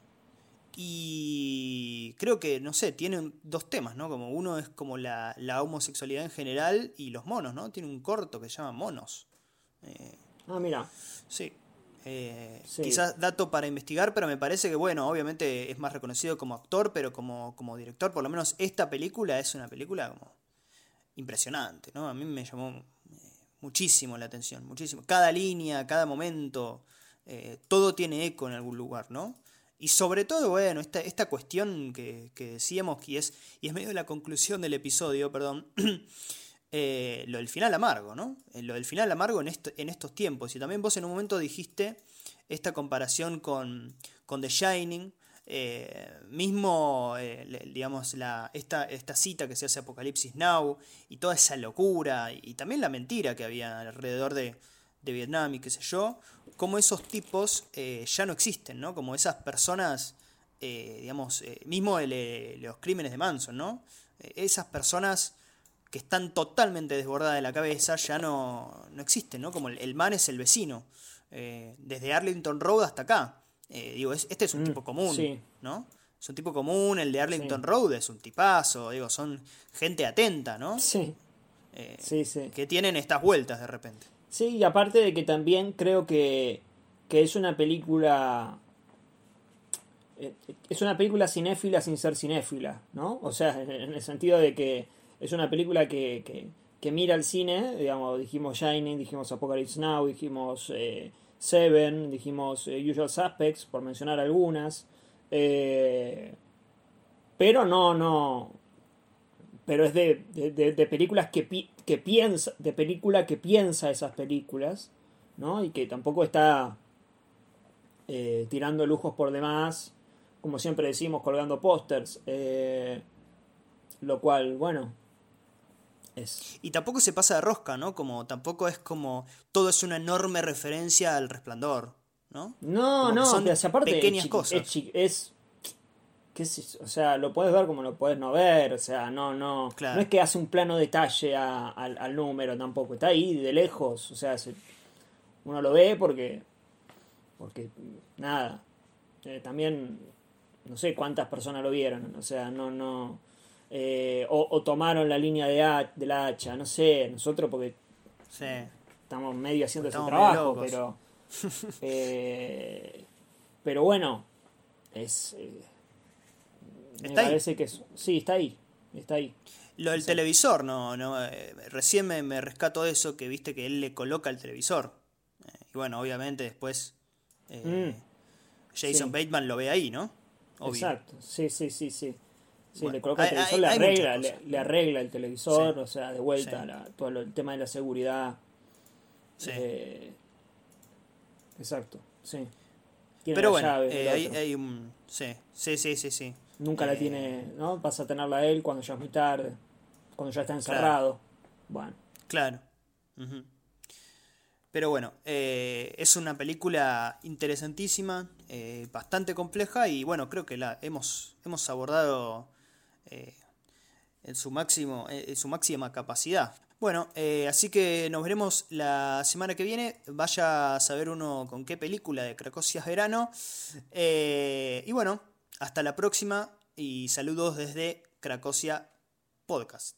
Y creo que, no sé, tiene dos temas, ¿no? Como uno es como la homosexualidad en general y los monos, ¿no? Tiene un corto que se llama Monos. Eh, Ah, mira. sí. Sí. Quizás dato para investigar, pero me parece que, bueno, obviamente es más reconocido como actor, pero como director, por lo menos esta película es una película como impresionante, ¿no? A mí me llamó muchísimo la atención, muchísimo. Cada línea, cada momento, todo tiene eco en algún lugar, ¿no? Y sobre todo, bueno, esta cuestión que decíamos y es medio de la conclusión del episodio, perdón, lo del final amargo, ¿no? Lo del final amargo en estos tiempos. Y también vos en un momento dijiste esta comparación con The Shining, mismo, digamos, esta cita que se hace Apocalipsis Now y toda esa locura y también la mentira que había alrededor de Vietnam y qué sé yo, como esos tipos ya no existen, ¿no? Como esas personas, digamos, mismo los crímenes de Manson, ¿no? Esas personas que están totalmente desbordadas de la cabeza ya no existen, ¿no? Como el man es el vecino, desde Arlington Road hasta acá. Digo, este es un tipo común, Sí, ¿no? Es un tipo común, el de sí. Arlington Road es un tipazo, digo, son gente atenta, ¿no? Sí, Eh, sí, sí. que tienen estas vueltas de repente. Sí, y aparte de que también creo que es una película. Es una película cinéfila sin ser cinéfila, ¿no? O sea, en el sentido de que es una película que mira el cine, digamos, dijimos Shining, dijimos Apocalypse Now, dijimos Seven, dijimos Usual Suspects, por mencionar algunas. Eh, pero no. Pero es de películas que piensa, de película que piensa esas películas, ¿no? Y que tampoco está tirando lujos por demás, como siempre decimos, colgando pósters, lo cual, bueno, es... Y tampoco se pasa de rosca, ¿no? Como tampoco es como todo es una enorme referencia al Resplandor, ¿no? No, Como que no, pero son si aparte pequeñas cosas. qué sé yo, o sea, lo puedes ver como lo puedes no ver, o sea, no es Claro. que hace un plano detalle al número tampoco, está ahí de lejos, o sea, uno lo ve porque nada, también no sé cuántas personas lo vieron, o sea, no. O tomaron la línea de la hacha, no sé, nosotros porque Sí. estamos medio haciendo ese Estamos trabajo, medio locos. pero bueno, me Está ahí. parece que sí, está ahí, Lo del televisor, recién me rescato eso, que viste que él le coloca el televisor. Y bueno, obviamente después Jason Sí. Bateman lo ve ahí, ¿no? Obvio. Exacto, sí. Sí, Bueno, le coloca el televisor, hay muchas cosas. le arregla el televisor, Sí. o sea, de vuelta, Sí. todo el tema de la seguridad. Sí. Exacto, sí. Tiene Pero la bueno, llave, el hay, otro. hay un... Sí. Nunca la tiene, ¿no? Vas a tenerla a él cuando ya es muy tarde, cuando ya está encerrado. Bueno, Claro. Ujú. Pero bueno, es una película interesantísima, bastante compleja y bueno, creo que la hemos abordado en su máxima capacidad. Bueno, así que nos veremos la semana que viene. Vaya a saber uno con qué película de Cracosias Verano. Y bueno, hasta la próxima y saludos desde Cracosia Podcast.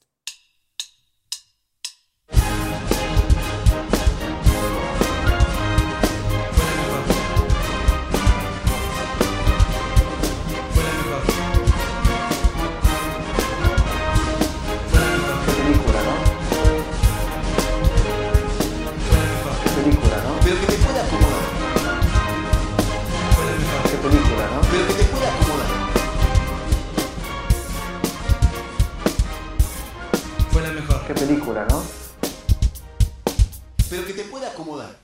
Película, ¿no? Qué película, ¿no? Pero que te pueda acomodar. Qué película, ¿no? Pero que te pueda acomodar. Qué película, ¿no? Pero que te pueda acomodar.